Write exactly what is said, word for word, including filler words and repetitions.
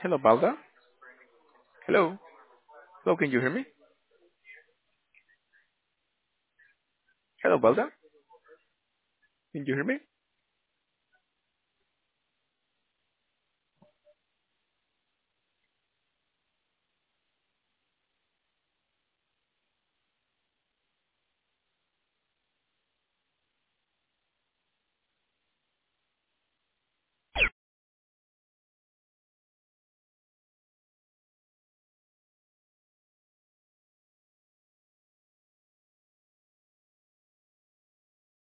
Hello, Balda. Hello. Hello, can you hear me? Hello, Balda. Can you hear me?